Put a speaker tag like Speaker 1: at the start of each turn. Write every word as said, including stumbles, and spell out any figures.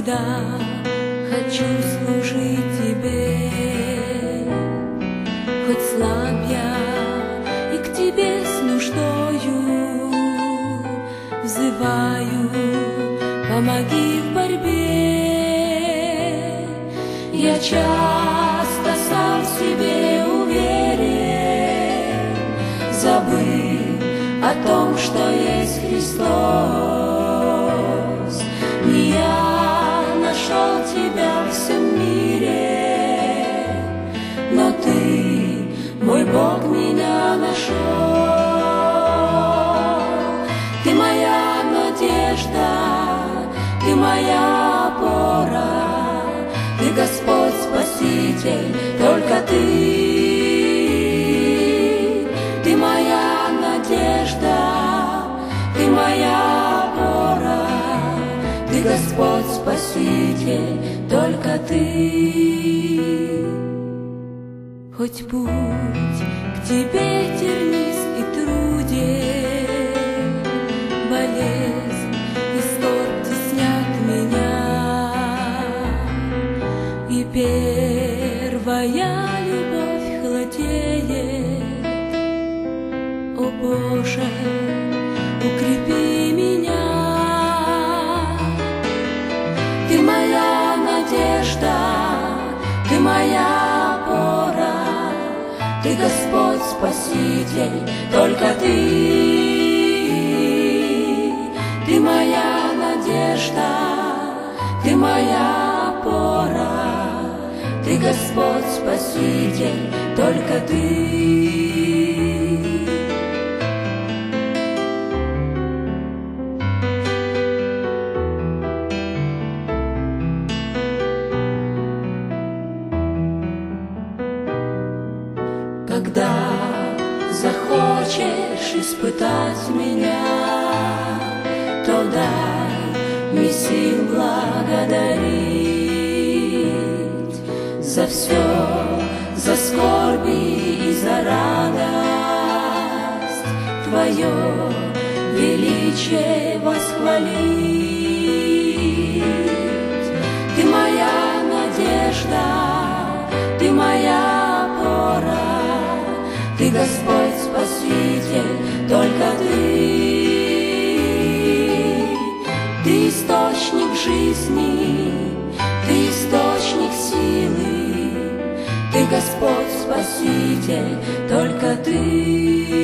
Speaker 1: когда хочу служить Тебе, хоть слаб я и к Тебе с нуждою взываю, помоги в борьбе. Я часто сам в себе уверен, забыв о том, что есть Христос. Не я нашел Тебя в всем мире, но Ты, мой Бог, меня нашел. Ты моя надежда, Ты моя опора, Ты Господь Спаситель, только Ты. Ты моя надежда, Ты моя опора, Ты Господь Спаситель, только Ты. Хоть путь к Тебе тернист и труден, болезнь и скорбь теснят меня, и первая любовь холодеет. О Боже, укрепи меня. Ты моя надежда, Ты моя опора, Ты Господь Спаситель, только Ты. Ты моя надежда, Ты моя опора, Ты Господь Спаситель, только Ты. Когда захочешь испытать меня, то дай мне сил благодарить за все, за скорби и за радость, Твое величие восхвалить. Ты моя надежда, Ты моя опора, Ты Господь Спаситель, только Ты. Ты источник жизни, Ты источник силы, Ты Господь Спаситель, только Ты.